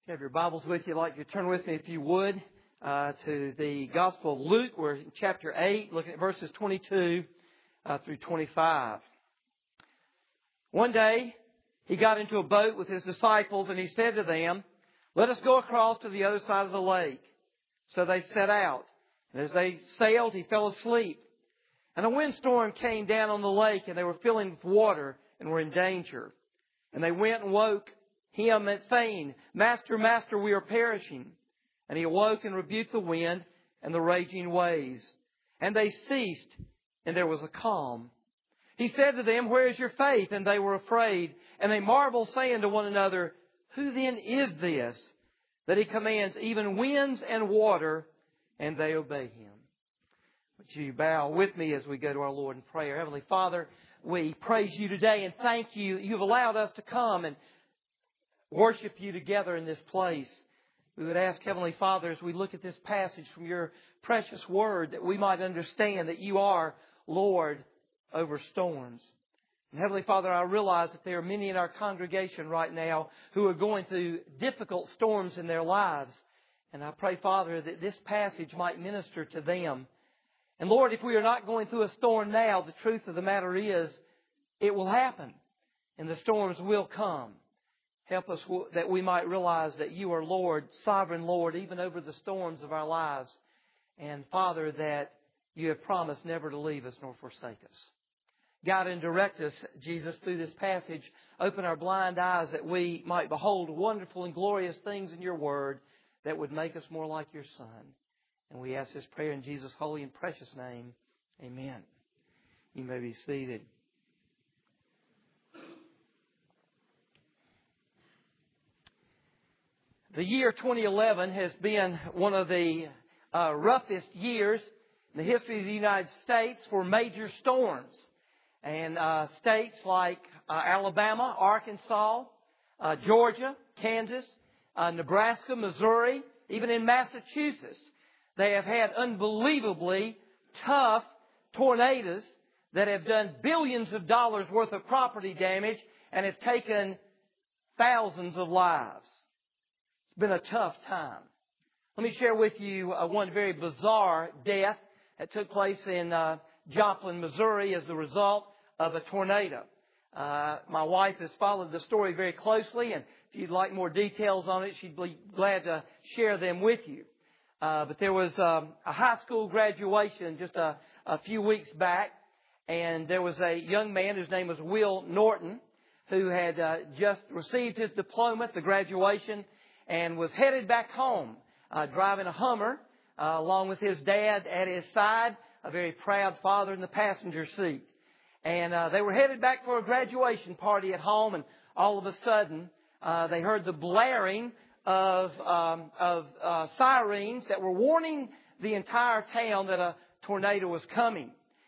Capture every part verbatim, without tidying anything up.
If you have your Bibles with you, I'd like you to turn with me, if you would, uh, to the Gospel of Luke. We're in chapter eight, looking at verses twenty-two uh, through twenty-five. One day, he got into a boat with his disciples, and he said to them, "Let us go across to the other side of the lake." So they set out. And as they sailed, he fell asleep. And a windstorm came down on the lake, and they were filling with water and were in danger. And they went and woke him, saying, "Master, Master, we are perishing." And he awoke and rebuked the wind and the raging waves. And they ceased, and there was a calm. He said to them, "Where is your faith?" And they were afraid. And they marveled, saying to one another, "Who then is this, that he commands even winds and water, and they obey him?" Would you bow with me as we go to our Lord in prayer? Heavenly Father, we praise you today and thank you. You've allowed us to come and worship you together in this place. We would ask, Heavenly Father, as we look at this passage from your precious word, that we might understand that you are Lord over storms. And Heavenly Father, I realize that there are many in our congregation right now who are going through difficult storms in their lives. And I pray, Father, that this passage might minister to them. And Lord, if we are not going through a storm now, the truth of the matter is, it will happen. And the storms will come. Help us that we might realize that you are Lord, sovereign Lord, even over the storms of our lives. And Father, that you have promised never to leave us nor forsake us. Guide and direct us, Jesus, through this passage. Open our blind eyes that we might behold wonderful and glorious things in your word that would make us more like your Son. And we ask this prayer in Jesus' holy and precious name. Amen. You may be seated. The year twenty eleven has been one of the uh, roughest years in the history of the United States for major storms. And uh, states like uh, Alabama, Arkansas, uh, Georgia, Kansas, uh, Nebraska, Missouri, even in Massachusetts, they have had unbelievably tough tornadoes that have done billions of dollars worth of property damage and have taken thousands of lives. It's been a tough time. Let me share with you uh, one very bizarre death that took place in uh, Joplin, Missouri as a result of a tornado. Uh, my wife has followed the story very closely, and if you'd like more details on it, she'd be glad to share them with you. Uh, but there was um, a high school graduation just a, a few weeks back, and there was a young man whose name was Will Norton, who had uh, just received his diploma at the graduation and was headed back home, uh, driving a Hummer, uh, along with his dad at his side, a very proud father in the passenger seat. And uh, they were headed back for a graduation party at home, and all of a sudden, uh, they heard the blaring of, um, of uh, sirens that were warning the entire town that a tornado was coming.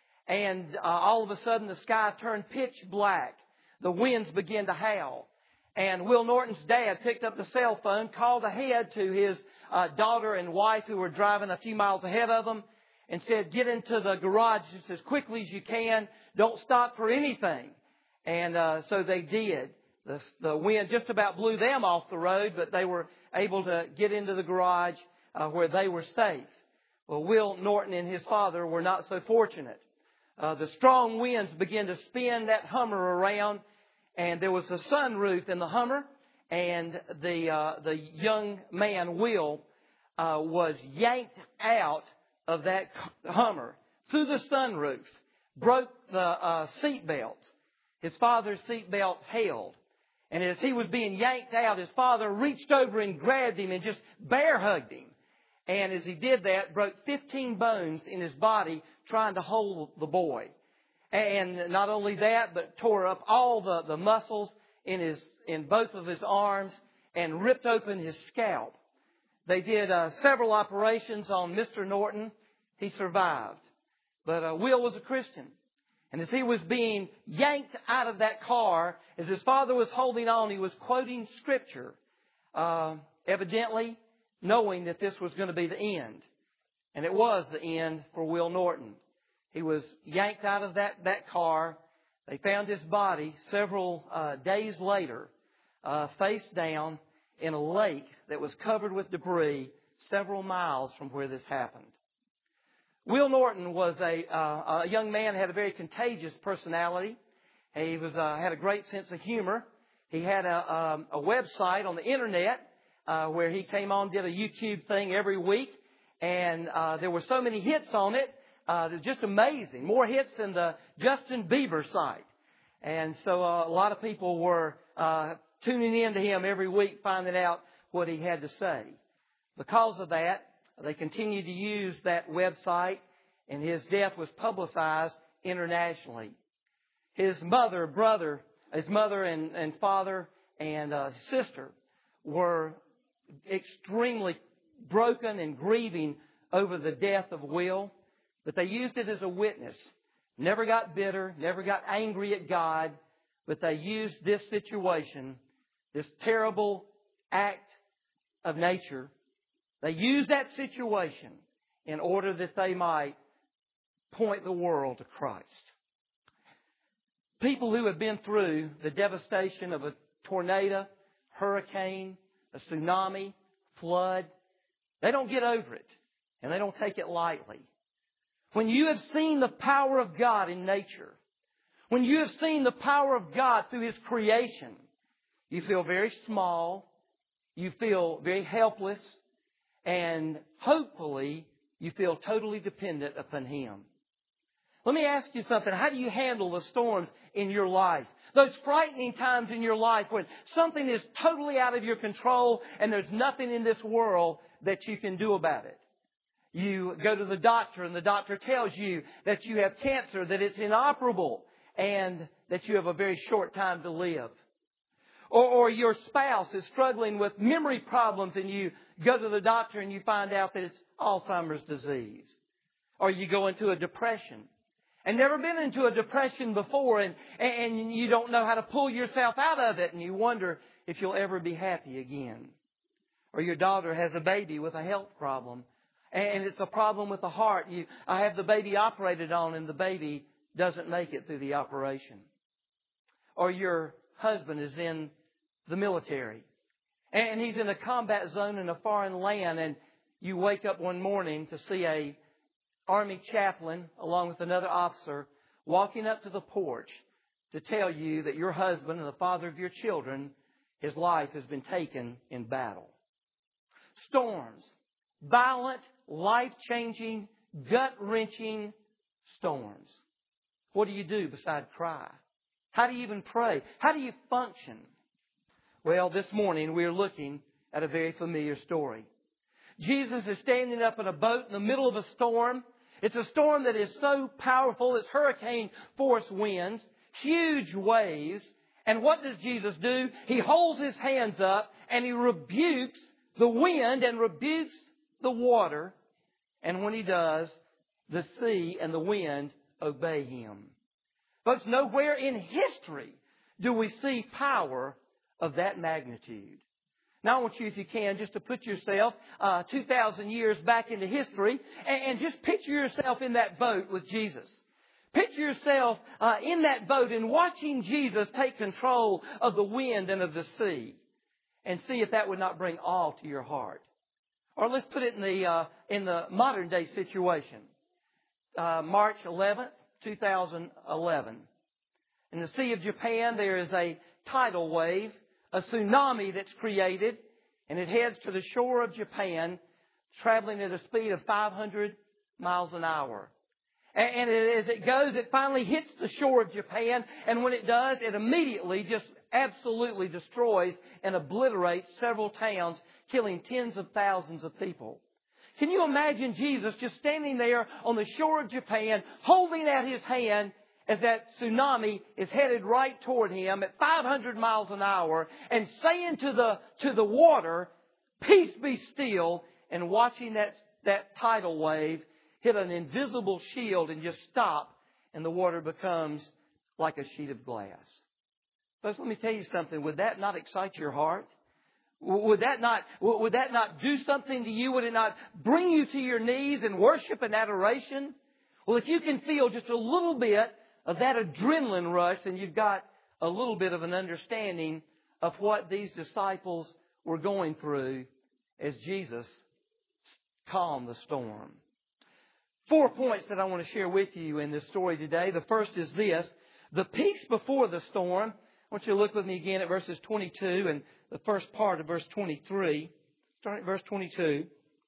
And uh, all of a sudden, the sky turned pitch black. The winds began to howl. And Will Norton's dad picked up the cell phone, called ahead to his uh, daughter and wife who were driving a few miles ahead of them, and said, "Get into the garage just as quickly as you can. Don't stop for anything." And uh, so they did. The, the wind just about blew them off the road, but they were able to get into the garage uh, where they were safe. Well, Will Norton and his father were not so fortunate. Uh, the strong winds began to spin that Hummer around, and there was a sunroof in the Hummer, and the uh, the young man, Will, uh, was yanked out of that Hummer through the sunroof, broke the uh, seat belt. His father's seat belt held. And as he was being yanked out, his father reached over and grabbed him and just bear hugged him. And as he did that, broke fifteen bones in his body trying to hold the boy. And not only that, but tore up all the, the muscles in his in both of his arms and ripped open his scalp. They did uh, several operations on Mister Norton. He survived. But uh, Will was a Christian. And as he was being yanked out of that car, as his father was holding on, he was quoting Scripture, uh, evidently knowing that this was going to be the end. And it was the end for Will Norton. He was yanked out of that, that car. They found his body several uh, days later, uh, face down in a lake that was covered with debris several miles from where this happened. Will Norton was a, uh, a young man, had a very contagious personality. He was uh, had a great sense of humor. He had a, um, a website on the internet uh, where he came on, did a YouTube thing every week, and uh, there were so many hits on it. Uh, they're just amazing. More hits than the Justin Bieber site. And so uh, a lot of people were uh, tuning in to him every week, finding out what he had to say. Because of that, they continued to use that website, and his death was publicized internationally. His mother, brother, his mother and, and father and uh, sister were extremely broken and grieving over the death of Will, but they used it as a witness. Never got bitter, never got angry at God, but they used this situation, this terrible act of nature. They used that situation in order that they might point the world to Christ. People who have been through the devastation of a tornado, hurricane, a tsunami, flood, they don't get over it, and they don't take it lightly. When you have seen the power of God in nature, when you have seen the power of God through His creation, you feel very small, you feel very helpless, and hopefully you feel totally dependent upon Him. Let me ask you something. How do you handle the storms in your life? Those frightening times in your life when something is totally out of your control and there's nothing in this world that you can do about it. You go to the doctor and the doctor tells you that you have cancer, that it's inoperable, and that you have a very short time to live. Or, or your spouse is struggling with memory problems and you go to the doctor and you find out that it's Alzheimer's disease. Or you go into a depression and never been into a depression before and, and you don't know how to pull yourself out of it and you wonder if you'll ever be happy again. Or your daughter has a baby with a health problem and it's a problem with the heart. You, I have the baby operated on and the baby doesn't make it through the operation. Or your husband is in the military and he's in a combat zone in a foreign land and you wake up one morning to see a Army chaplain along with another officer walking up to the porch to tell you that your husband and the father of your children, his life has been taken in battle. Storms. Violent, life-changing, gut-wrenching storms. What do you do besides cry? How do you even pray? How do you function? Well, this morning we're looking at a very familiar story. Jesus is standing up in a boat in the middle of a storm. It's a storm that is so powerful. It's hurricane force winds, huge waves. And what does Jesus do? He holds His hands up and He rebukes the wind and rebukes the water. And when He does, the sea and the wind obey Him. Folks, nowhere in history do we see power of that magnitude. Now I want you, if you can, just to put yourself uh, two thousand years back into history and, and just picture yourself in that boat with Jesus. Picture yourself uh, in that boat and watching Jesus take control of the wind and of the sea. And see if that would not bring awe to your heart. Or let's put it in the, uh, in the modern day situation. Uh, March eleventh, two thousand eleven. In the Sea of Japan, there is a tidal wave, a tsunami that's created, and it heads to the shore of Japan, traveling at a speed of five hundred miles an hour. And as it goes, it finally hits the shore of Japan, and when it does, it immediately just absolutely destroys and obliterates several towns, killing tens of thousands of people. Can you imagine Jesus just standing there on the shore of Japan, holding out His hand as that tsunami is headed right toward Him at five hundred miles an hour and saying to the, to the water, "Peace be still," and watching that, that tidal wave hit an invisible shield and just stop, and the water becomes like a sheet of glass. Folks, let me tell you something. Would that not excite your heart? Would that not, would that not do something to you? Would it not bring you to your knees in worship and adoration? Well, if you can feel just a little bit of that adrenaline rush, then you've got a little bit of an understanding of what these disciples were going through as Jesus calmed the storm. Four points that I want to share with you in this story today. The first is this: the peace before the storm. I want you to look with me again at verses twenty-two and the first part of verse twenty-three. Starting at verse twenty-two.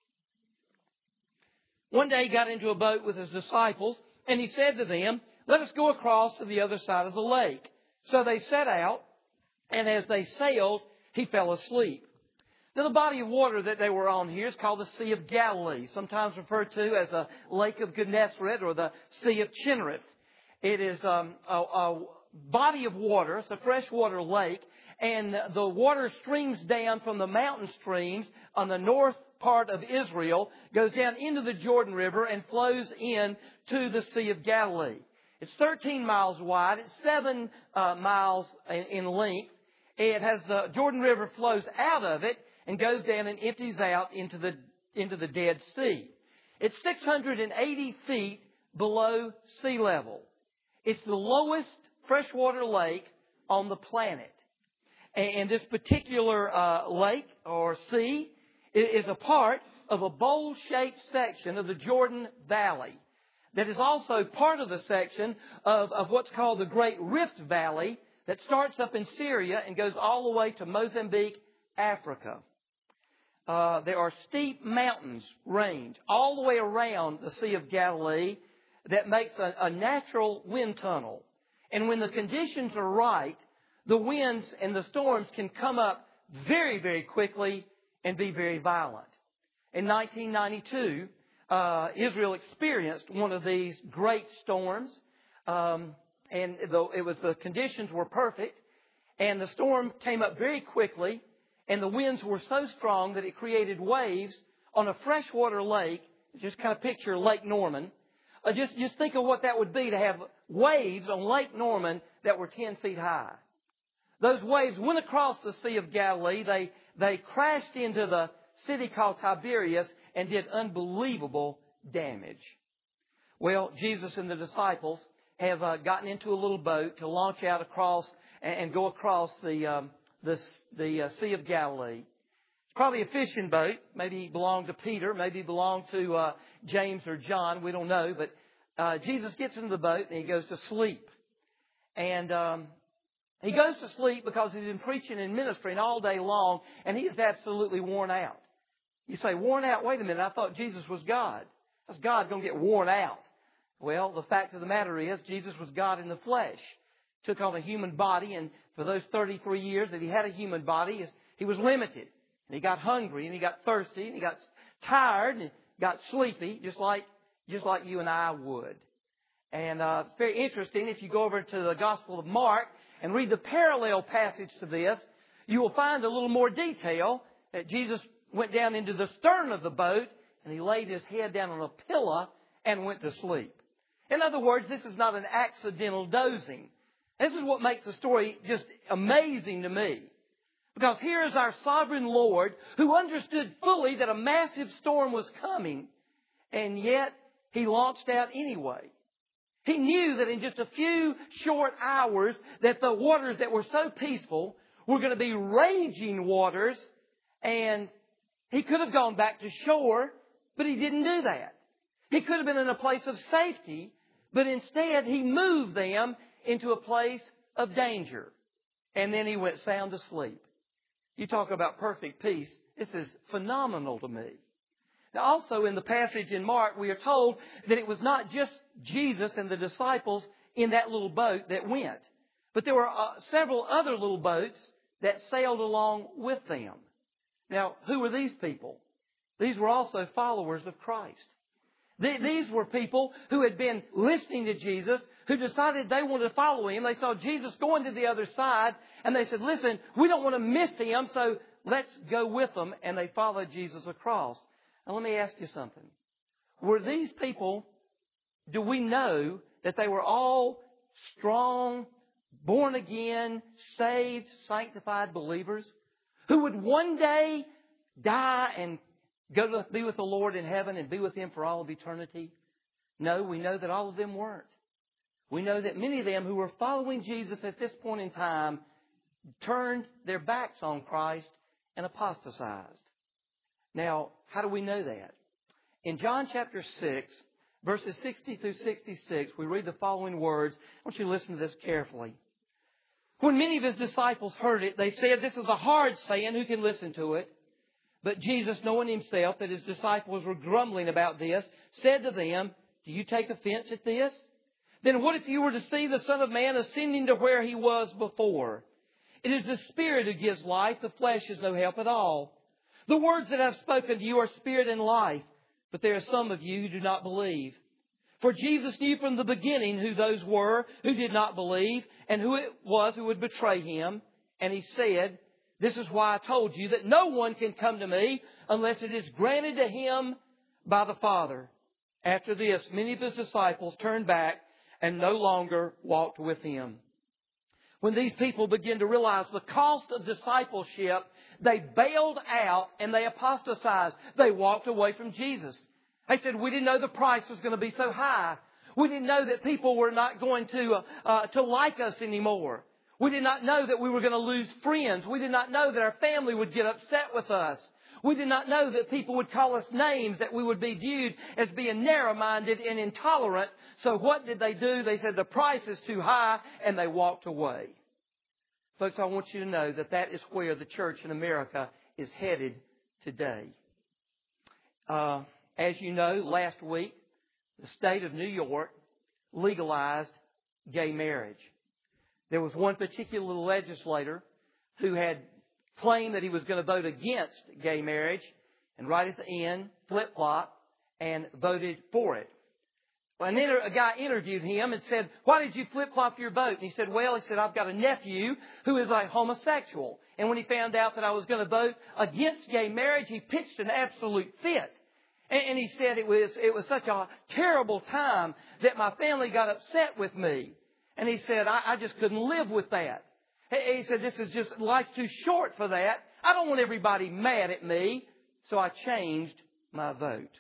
One day he got into a boat with his disciples, and he said to them, "Let us go across to the other side of the lake." So they set out, and as they sailed, he fell asleep. Now, the body of water that they were on here is called the Sea of Galilee, sometimes referred to as the Lake of Gennesaret or the Sea of Chinnereth. It is um, a, a body of water. It's a freshwater lake, and the water streams down from the mountain streams on the north part of Israel, goes down into the Jordan River and flows in to the Sea of Galilee. It's thirteen miles wide. It's seven uh, miles in, in length. It has the Jordan River flows out of it and goes down and empties out into the into the Dead Sea. It's six hundred eighty feet below sea level. It's the lowest freshwater lake on the planet. And this particular uh, lake or sea is a part of a bowl-shaped section of the Jordan Valley that is also part of the section of, of what's called the Great Rift Valley that starts up in Syria and goes all the way to Mozambique, Africa. Uh, there are steep mountains range all the way around the Sea of Galilee that makes a, a natural wind tunnel. And when the conditions are right, the winds and the storms can come up very, very quickly and be very violent. In nineteen ninety-two, uh, Israel experienced one of these great storms, um, and the, it was the conditions were perfect, and the storm came up very quickly, and the winds were so strong that it created waves on a freshwater lake. Just kind of picture Lake Norman. Uh, just, just think of what that would be to have waves on Lake Norman that were ten feet high. Those waves went across the Sea of Galilee. They, they crashed into the city called Tiberias and did unbelievable damage. Well, Jesus and the disciples have uh, gotten into a little boat to launch out across and, and go across the, um, the, the uh, Sea of Galilee. It's probably a fishing boat. Maybe it belonged to Peter. Maybe it belonged to uh, James or John. We don't know. But uh, Jesus gets into the boat and he goes to sleep. And Um, He goes to sleep because he's been preaching and ministering all day long, and he is absolutely worn out. You say, worn out? Wait a minute, I thought Jesus was God. How's God going to get worn out? Well, the fact of the matter is, Jesus was God in the flesh. Took on a human body, and for those thirty-three years that he had a human body, he was limited. And he got hungry, and he got thirsty, and he got tired, and got sleepy, just like, just like you and I would. And uh, it's very interesting, if you go over to the Gospel of Mark, and read the parallel passage to this, you will find a little more detail that Jesus went down into the stern of the boat and he laid his head down on a pillow and went to sleep. In other words, this is not an accidental dozing. This is what makes the story just amazing to me. Because here is our sovereign Lord who understood fully that a massive storm was coming, and yet he launched out anyway. He knew that in just a few short hours that the waters that were so peaceful were going to be raging waters, and he could have gone back to shore, but he didn't do that. He could have been in a place of safety, but instead he moved them into a place of danger. And then he went sound asleep. You talk about perfect peace. This is phenomenal to me. Now, also in the passage in Mark, we are told that it was not just Jesus and the disciples in that little boat that went, but there were uh, several other little boats that sailed along with them. Now, who were these people? These were also followers of Christ. These were people who had been listening to Jesus, who decided they wanted to follow Him. They saw Jesus going to the other side, and they said, listen, we don't want to miss Him, so let's go with them. And they followed Jesus across. Now, let me ask you something. Were these people, do we know that they were all strong, born again, saved, sanctified believers who would one day die and go to be with the Lord in heaven and be with Him for all of eternity? No, we know that all of them weren't. We know that many of them who were following Jesus at this point in time turned their backs on Christ and apostatized. Now, how do we know that? In John chapter six, verses sixty through sixty-six, we read the following words. I want you to listen to this carefully. When many of His disciples heard it, they said, "This is a hard saying. Who can listen to it?" But Jesus, knowing Himself that His disciples were grumbling about this, said to them, "Do you take offense at this? Then what if you were to see the Son of Man ascending to where He was before? It is the Spirit who gives life. The flesh is no help at all. The words that I've spoken to you are spirit and life, but there are some of you who do not believe." For Jesus knew from the beginning who those were who did not believe and who it was who would betray Him. And He said, "This is why I told you that no one can come to me unless it is granted to him by the Father." After this, many of His disciples turned back and no longer walked with Him. When these people began to realize the cost of discipleship, they bailed out and they apostatized. They walked away from Jesus. They said, "We didn't know the price was going to be so high. We didn't know that people were not going to, uh, uh, to like us anymore. We did not know that we were going to lose friends. We did not know that our family would get upset with us. We did not know that people would call us names, that we would be viewed as being narrow-minded and intolerant." So what did they do? They said, "The price is too high," and they walked away. Folks, I want you to know that that is where the church in America is headed today. Uh, as you know, last week, the state of New York legalized gay marriage. There was one particular legislator who had claimed that he was going to vote against gay marriage, and right at the end, flip-flopped and voted for it. Well, and then a guy interviewed him and said, "Why did you flip-flop your vote?" And he said, "Well," he said, "I've got a nephew who is a homosexual. And when he found out that I was going to vote against gay marriage, he pitched an absolute fit. And, and he said it was, it was such a terrible time that my family got upset with me. And he said, I, I just couldn't live with that. He said, this is just, life's too short for that. I don't want everybody mad at me. So I changed my vote."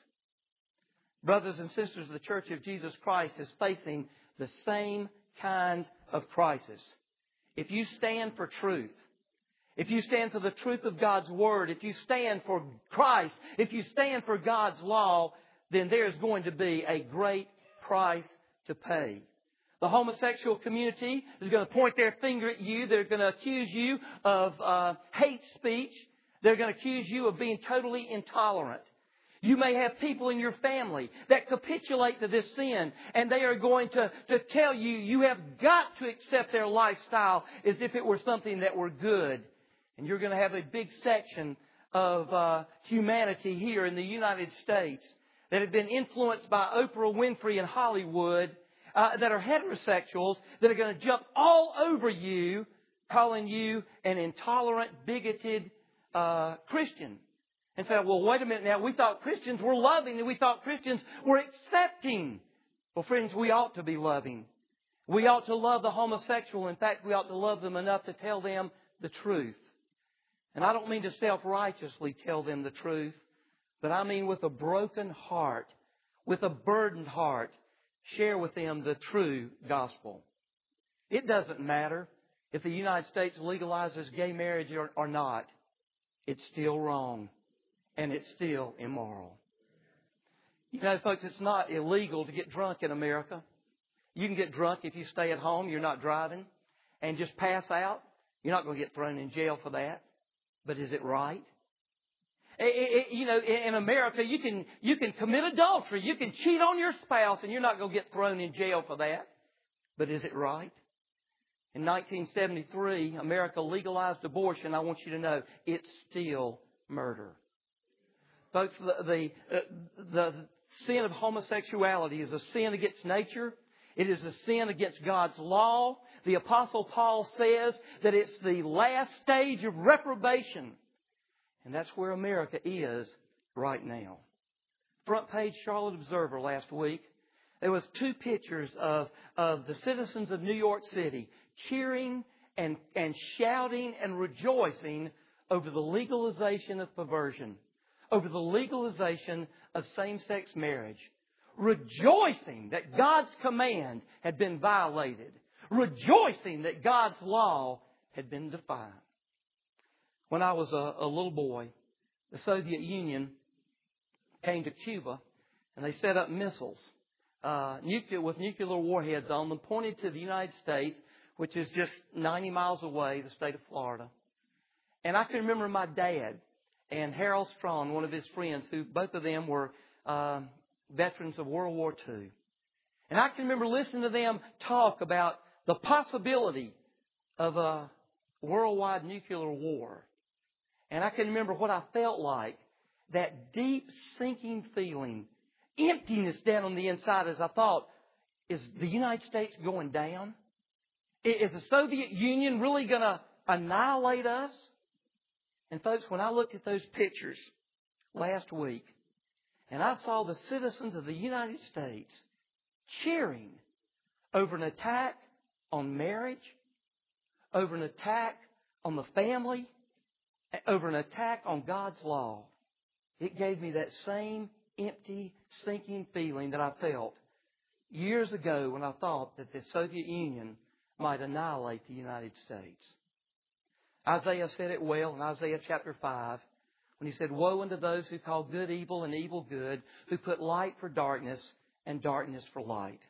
Brothers and sisters, the Church of Jesus Christ is facing the same kind of crisis. If you stand for truth, if you stand for the truth of God's Word, if you stand for Christ, if you stand for God's law, then there's going to be a great price to pay. The homosexual community is going to point their finger at you. They're going to accuse you of uh, hate speech. They're going to accuse you of being totally intolerant. You may have people in your family that capitulate to this sin, and they are going to, to tell you you have got to accept their lifestyle as if it were something that were good. And you're going to have a big section of uh, humanity here in the United States that have been influenced by Oprah Winfrey and Hollywood, uh, that are heterosexuals, that are going to jump all over you, calling you an intolerant, bigoted uh, Christian. And say, "Well, wait a minute now, we thought Christians were loving and we thought Christians were accepting." Well, friends, we ought to be loving. We ought to love the homosexual. In fact, we ought to love them enough to tell them the truth. And I don't mean to self-righteously tell them the truth, but I mean with a broken heart, with a burdened heart, share with them the true gospel. It doesn't matter if the United States legalizes gay marriage or, or not. It's still wrong. And it's still immoral. You know, folks, it's not illegal to get drunk in America. You can get drunk if you stay at home, you're not driving, and just pass out. You're not going to get thrown in jail for that. But is it right? It, it, you know, in America, you can, you can commit adultery. You can cheat on your spouse, and you're not going to get thrown in jail for that. But is it right? In nineteen seventy-three, America legalized abortion. I want you to know it's still murder. Folks, the, the, uh, the sin of homosexuality is a sin against nature. It is a sin against God's law. The Apostle Paul says that it's the last stage of reprobation. And that's where America is right now. Front page Charlotte Observer last week, there was two pictures of, of the citizens of New York City cheering and, and shouting and rejoicing over the legalization of perversion, over the legalization of same-sex marriage, rejoicing that God's command had been violated, rejoicing that God's law had been defied. when I was a, a little boy, the Soviet Union came to Cuba and they set up missiles uh, nuclear, with nuclear warheads on them pointed to the United States, which is just ninety miles away, the state of Florida. And I can remember my dad and Harold Strong, one of his friends, who both of them were uh, veterans of World War Two. And I can remember listening to them talk about the possibility of a worldwide nuclear war. And I can remember what I felt like, that deep sinking feeling, emptiness down on the inside as I thought, is the United States going down? Is the Soviet Union really going to annihilate us? And folks, when I looked at those pictures last week, and I saw the citizens of the United States cheering over an attack on marriage, over an attack on the family, over an attack on God's law, it gave me that same empty, sinking feeling that I felt years ago when I thought that the Soviet Union might annihilate the United States. Isaiah said it well in Isaiah chapter five when he said, "Woe unto those who call good evil and evil good, who put light for darkness and darkness for light."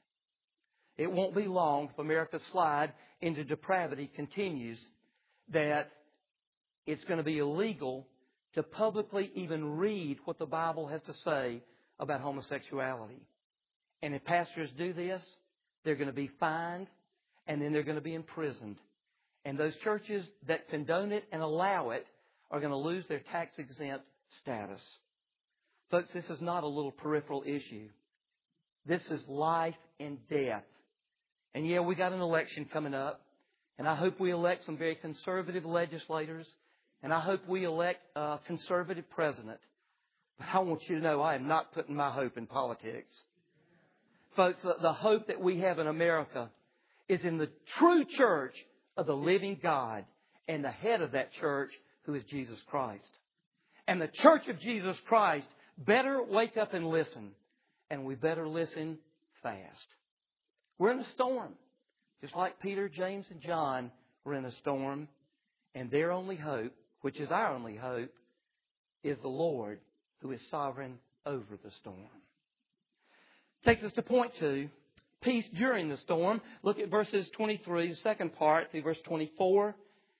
It won't be long if America's slide into depravity continues that it's going to be illegal to publicly even read what the Bible has to say about homosexuality. And if pastors do this, they're going to be fined and then they're going to be imprisoned. And those churches that condone it and allow it are going to lose their tax-exempt status. Folks, this is not a little peripheral issue. This is life and death. And yeah, we got an election coming up. And I hope we elect some very conservative legislators. And I hope we elect a conservative president. But I want you to know I am not putting my hope in politics. Folks, the hope that we have in America is in the true church of the living God and the head of that church, who is Jesus Christ. And the church of Jesus Christ better wake up and listen. And we better listen fast. We're in a storm. Just like Peter, James, and John were in a storm. And their only hope, which is our only hope, is the Lord who is sovereign over the storm. Takes us to point two, peace during the storm. Look at verses twenty-three, the second part, through verse twenty-four.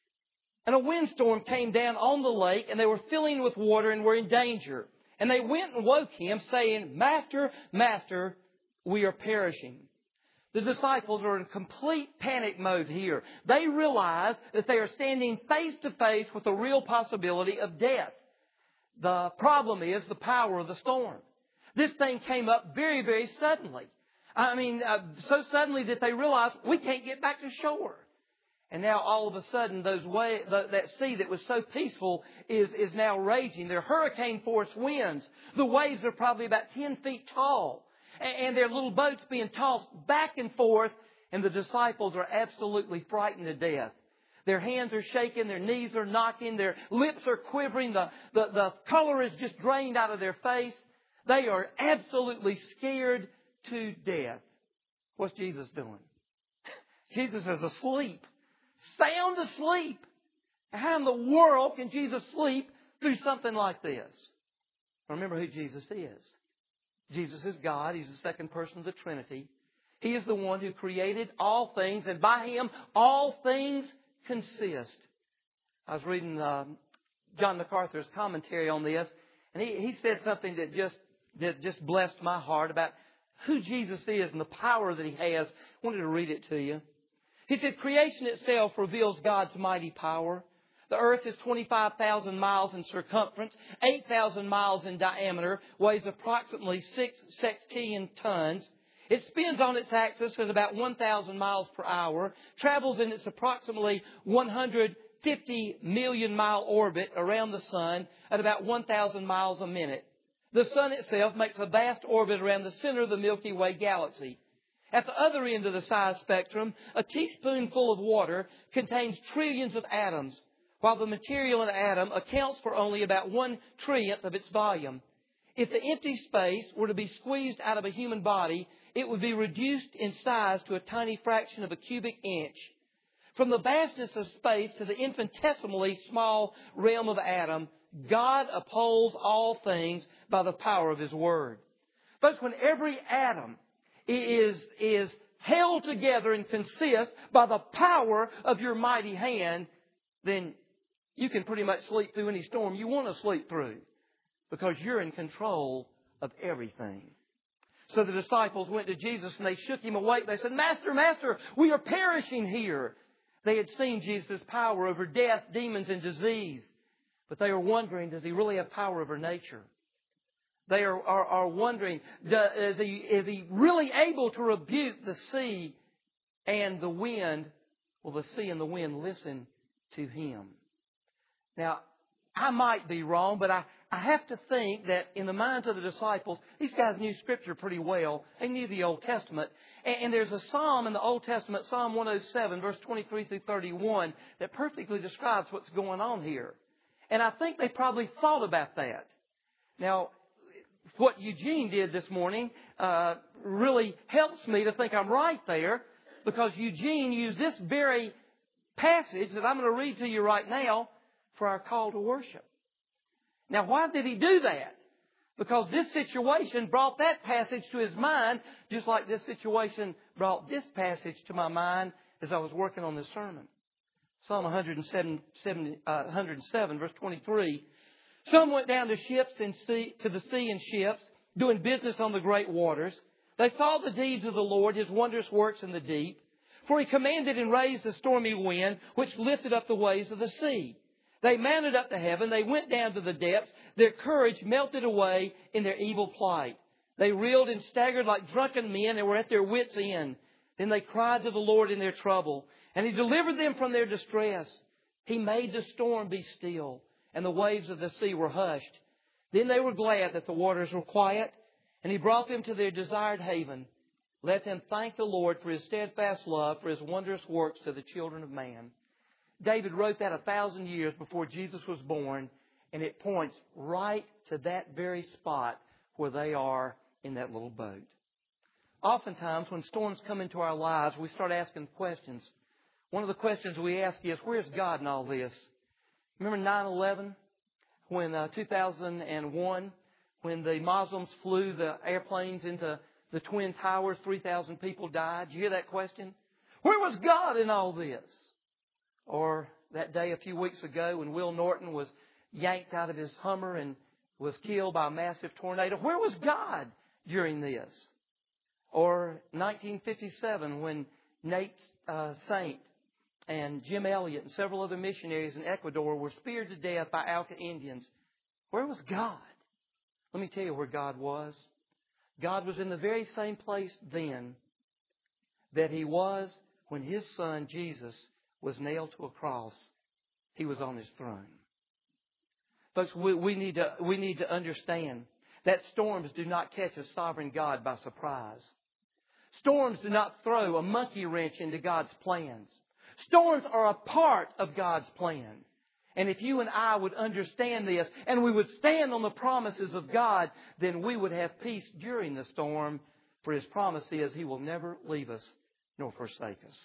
"And a windstorm came down on the lake, and they were filling with water and were in danger. And they went and woke him, saying, 'Master, Master, we are perishing.'" The disciples are in complete panic mode here. They realize that they are standing face to face with the real possibility of death. The problem is the power of the storm. This thing came up very, very suddenly. I mean, uh, so suddenly that they realized we can't get back to shore. And now all of a sudden, those way, the, that sea that was so peaceful is, is now raging. They're hurricane force winds. The waves are probably about ten feet tall. And their little boats being tossed back and forth, and the disciples are absolutely frightened to death. Their hands are shaking, their knees are knocking, their lips are quivering, the, the, the color is just drained out of their face. They are absolutely scared to death. What's Jesus doing? Jesus is asleep, sound asleep. How in the world can Jesus sleep through something like this? Remember who Jesus is. Jesus is God. He's the second person of the Trinity. He is the one who created all things, and by Him all things consist. I was reading uh, John MacArthur's commentary on this, and he, he said something that just that just blessed my heart about who Jesus is and the power that He has. I wanted to read it to you. He said, "Creation itself reveals God's mighty power. The earth is twenty-five thousand miles in circumference, eight thousand miles in diameter, weighs approximately six sextillion tons. It spins on its axis at about one thousand miles per hour, travels in its approximately one hundred fifty million mile orbit around the sun at about one thousand miles a minute. The sun itself makes a vast orbit around the center of the Milky Way galaxy. At the other end of the size spectrum, a teaspoonful of water contains trillions of atoms, while the material in an atom accounts for only about one trillionth of its volume. If the empty space were to be squeezed out of a human body, it would be reduced in size to a tiny fraction of a cubic inch. From the vastness of space to the infinitesimally small realm of atom, God upholds all things by the power of His Word. Folks, when every atom is, is held together and consists by the power of your mighty hand, then you can pretty much sleep through any storm you want to sleep through because you're in control of everything. So the disciples went to Jesus and they shook Him awake. They said, Master, Master, we are perishing here. They had seen Jesus' power over death, demons, and disease. But they are wondering, does He really have power over nature? They are, are, are wondering, is he, is he really able to rebuke the sea and the wind? Will the sea and the wind listen to Him? Now, I might be wrong, but I, I have to think that in the minds of the disciples, these guys knew Scripture pretty well. They knew the Old Testament. And, and there's a psalm in the Old Testament, Psalm one oh seven, verse twenty-three through thirty-one, that perfectly describes what's going on here. And I think they probably thought about that. Now, what Eugene did this morning uh, really helps me to think I'm right there, because Eugene used this very passage that I'm going to read to you right now for our call to worship. Now, why did he do that? Because this situation brought that passage to his mind, just like this situation brought this passage to my mind as I was working on this sermon. Psalm one oh seven, uh, one oh seven, verse twenty-three. Some went down to ships and sea, to the sea in ships, doing business on the great waters. They saw the deeds of the Lord, His wondrous works in the deep. For He commanded and raised the stormy wind, which lifted up the waves of the sea. They mounted up to heaven. They went down to the depths. Their courage melted away in their evil plight. They reeled and staggered like drunken men and were at their wits' end. Then they cried to the Lord in their trouble, and He delivered them from their distress. He made the storm be still, and the waves of the sea were hushed. Then they were glad that the waters were quiet, and He brought them to their desired haven. Let them thank the Lord for His steadfast love, for His wondrous works to the children of man. David wrote that a thousand years before Jesus was born, and it points right to that very spot where they are in that little boat. Oftentimes, when storms come into our lives, we start asking questions. One of the questions we ask is, where's God in all this? Remember nine eleven, when uh, two thousand one, when the Muslims flew the airplanes into the Twin Towers, three thousand people died? Did you hear that question? Where was God in all this? Or that day a few weeks ago when Will Norton was yanked out of his Hummer and was killed by a massive tornado. Where was God during this? Or nineteen fifty-seven when Nate uh, Saint and Jim Elliott and several other missionaries in Ecuador were speared to death by Alca Indians. Where was God? Let me tell you where God was. God was in the very same place then that He was when His Son, Jesus, was nailed to a cross. He was on His throne. Folks, we, we, need to, we need to understand that storms do not catch a sovereign God by surprise. Storms do not throw a monkey wrench into God's plans. Storms are a part of God's plan. And if you and I would understand this and we would stand on the promises of God, then we would have peace during the storm. For His promise is He will never leave us nor forsake us.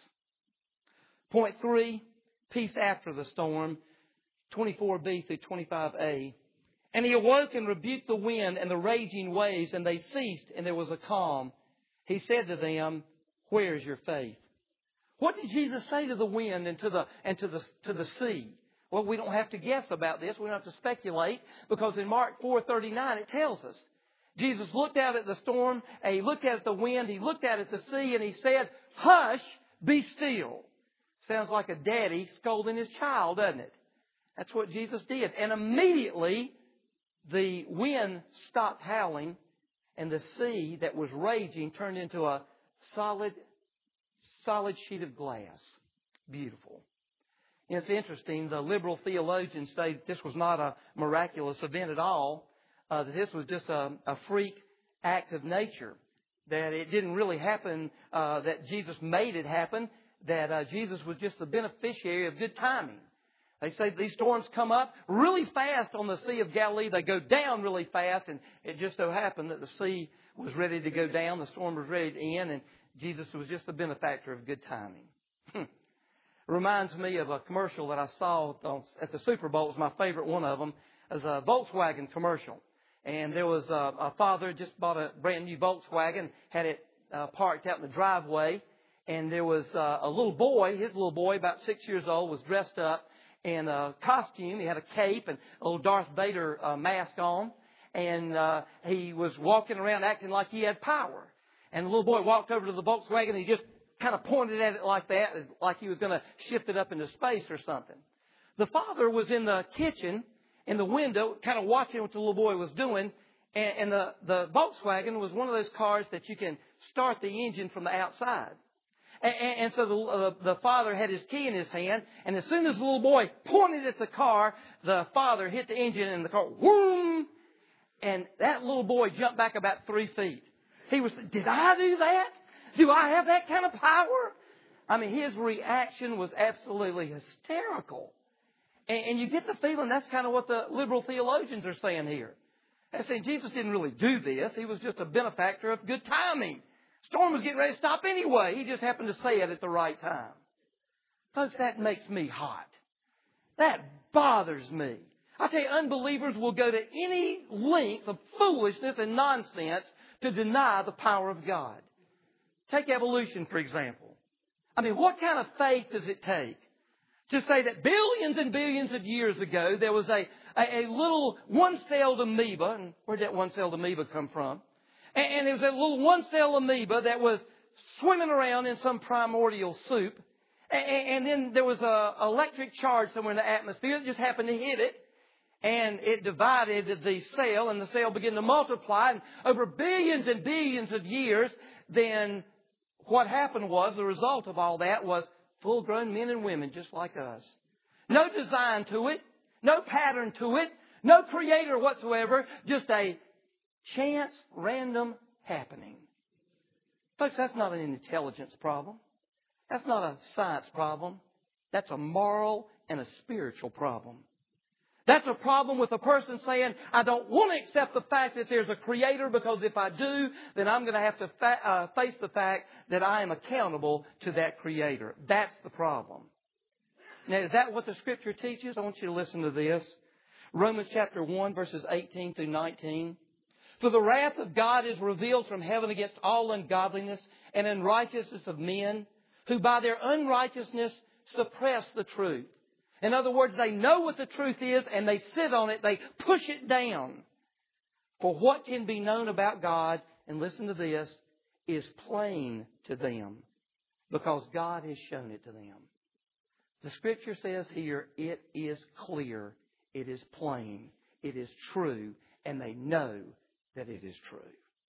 Point three, peace after the storm, twenty-four b through twenty-five a. And He awoke and rebuked the wind and the raging waves, and they ceased, and there was a calm. He said to them, where is your faith? What did Jesus say to the wind and to the and to the to the sea? Well, we don't have to guess about this. We don't have to speculate, because in Mark four thirty-nine it tells us. Jesus looked out at the storm, and He looked out at the wind, He looked out at the sea, and He said, hush, be still. Sounds like a daddy scolding his child, doesn't it? That's what Jesus did. And immediately the wind stopped howling, and the sea that was raging turned into a solid, solid sheet of glass. Beautiful. And it's interesting, the liberal theologians say that this was not a miraculous event at all, uh, that this was just a, a freak act of nature, that it didn't really happen, uh, that Jesus made it happen, that uh, Jesus was just the beneficiary of good timing. They say these storms come up really fast on the Sea of Galilee. They go down really fast, and it just so happened that the sea was ready to go down. The storm was ready to end, and Jesus was just the benefactor of good timing. reminds me of a commercial that I saw at the Super Bowl. It was my favorite one of them. It was a Volkswagen commercial. And there was a, a father just bought a brand new Volkswagen, had it uh, parked out in the driveway. And there was uh, a little boy, his little boy, about six years old, was dressed up in a costume. He had a cape and a little Darth Vader uh, mask on. And uh, he was walking around acting like he had power. And the little boy walked over to the Volkswagen and he just kind of pointed at it like that, like he was going to shift it up into space or something. The father was in the kitchen, in the window, kind of watching what the little boy was doing. And, and the, the Volkswagen was one of those cars that you can start the engine from the outside. And, and, and so the, uh, the father had his key in his hand. And as soon as the little boy pointed at the car, the father hit the engine and the car, whoom! And that little boy jumped back about three feet. He was, did I do that? Do I have that kind of power? I mean, his reaction was absolutely hysterical. And, and you get the feeling that's kind of what the liberal theologians are saying here. They're saying Jesus didn't really do this. He was just a benefactor of good timing. Storm was getting ready to stop anyway. He just happened to say it at the right time. Folks, that makes me hot. That bothers me. I tell you, unbelievers will go to any length of foolishness and nonsense to deny the power of God. Take evolution, for example. I mean, what kind of faith does it take to say that billions and billions of years ago there was a, a, a little one-celled amoeba, and where did that one-celled amoeba come from? And, and there was a little one-celled amoeba that was swimming around in some primordial soup, and, and then there was a electric charge somewhere in the atmosphere that just happened to hit it, and it divided the cell, and the cell began to multiply, and over billions and billions of years, then what happened was, the result of all that was full-grown men and women just like us. No design to it, no pattern to it, no creator whatsoever, just a chance, random happening. Folks, that's not an intelligence problem. That's not a science problem. That's a moral and a spiritual problem. That's a problem with a person saying, I don't want to accept the fact that there's a creator, because if I do, then I'm going to have to fa- uh, face the fact that I am accountable to that creator. That's the problem. Now, is that what the Scripture teaches? I want you to listen to this. Romans chapter one, verses eighteen through nineteen. For the wrath of God is revealed from heaven against all ungodliness and unrighteousness of men, who by their unrighteousness suppress the truth. In other words, they know what the truth is and they sit on it. They push it down. For what can be known about God, and listen to this, is plain to them because God has shown it to them. The Scripture says here, it is clear, it is plain, it is true, and they know that it is true.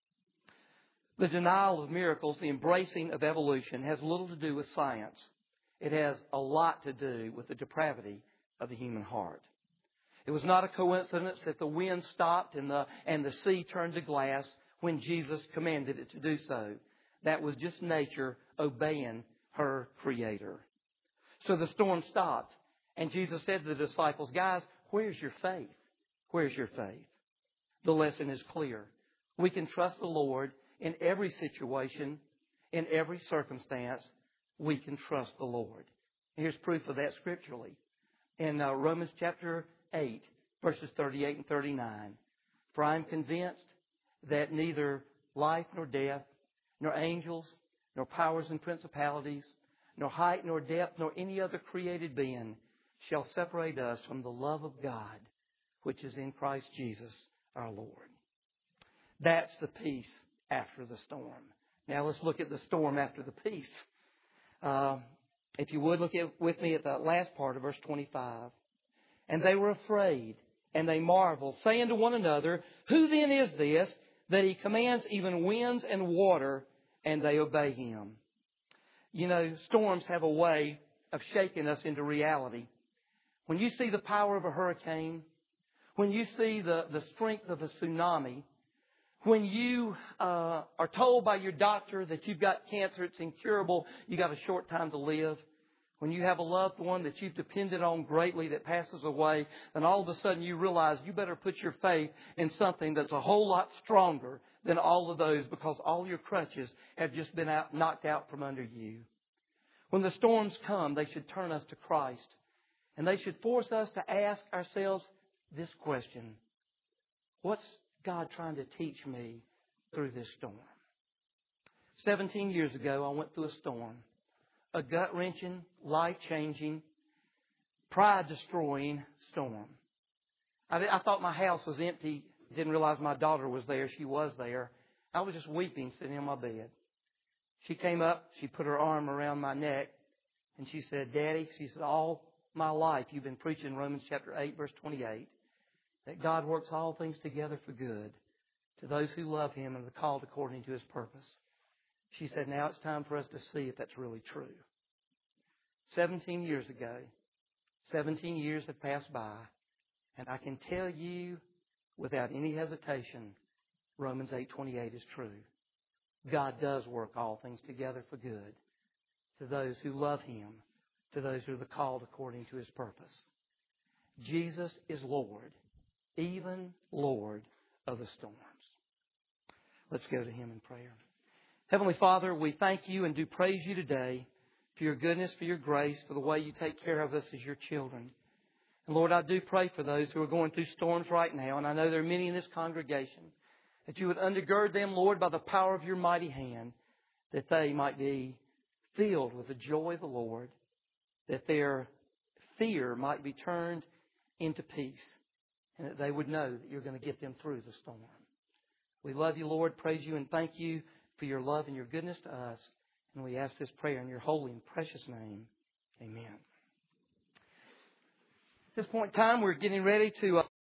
The denial of miracles, the embracing of evolution, has little to do with science. It has a lot to do with the depravity of the human heart. It was not a coincidence that the wind stopped and the, and the sea turned to glass when Jesus commanded it to do so. That was just nature obeying her Creator. So the storm stopped, and Jesus said to the disciples, guys, where's your faith? Where's your faith? The lesson is clear. We can trust the Lord in every situation, in every circumstance. We can trust the Lord. Here's proof of that scripturally. In uh, Romans chapter eight, verses thirty-eight and thirty-nine. For I am convinced that neither life nor death, nor angels, nor powers and principalities, nor height nor depth, nor any other created being shall separate us from the love of God, which is in Christ Jesus our Lord. That's the peace after the storm. Now let's look at the storm after the peace. Uh, if you would, look at, with me at the last part of verse twenty-five. And they were afraid, and they marveled, saying to one another, who then is this, that he commands even winds and water, and they obey him? You know, storms have a way of shaking us into reality. When you see the power of a hurricane, when you see the, the strength of a tsunami, when you uh, are told by your doctor that you've got cancer, it's incurable, you've got a short time to live, when you have a loved one that you've depended on greatly that passes away, then all of a sudden you realize you better put your faith in something that's a whole lot stronger than all of those, because all your crutches have just been out, knocked out from under you. When the storms come, they should turn us to Christ. And they should force us to ask ourselves this question: what's God trying to teach me through this storm? Seventeen years ago, I went through a storm. A gut-wrenching, life-changing, pride-destroying storm. I, I thought my house was empty. Didn't realize my daughter was there. She was there. I was just weeping, sitting on my bed. She came up. She put her arm around my neck. And she said, Daddy, she said, all my life you've been preaching Romans chapter eight, verse twenty-eight, that God works all things together for good to those who love Him and are called according to His purpose. She said, now it's time for us to see if that's really true. Seventeen years ago, seventeen years have passed by, and I can tell you without any hesitation, Romans eight twenty-eight is true. God does work all things together for good to those who love Him, to those who are called according to His purpose. Jesus is Lord, even Lord of the storms. Let's go to Him in prayer. Heavenly Father, we thank You and do praise You today for Your goodness, for Your grace, for the way You take care of us as Your children. And Lord, I do pray for those who are going through storms right now, and I know there are many in this congregation, that You would undergird them, Lord, by the power of Your mighty hand, that they might be filled with the joy of the Lord, that their fear might be turned into peace, and that they would know that You're going to get them through the storm. We love You, Lord, praise You, and thank You for Your love and Your goodness to us. And we ask this prayer in Your holy and precious name. Amen. At this point in time, we're getting ready to... Uh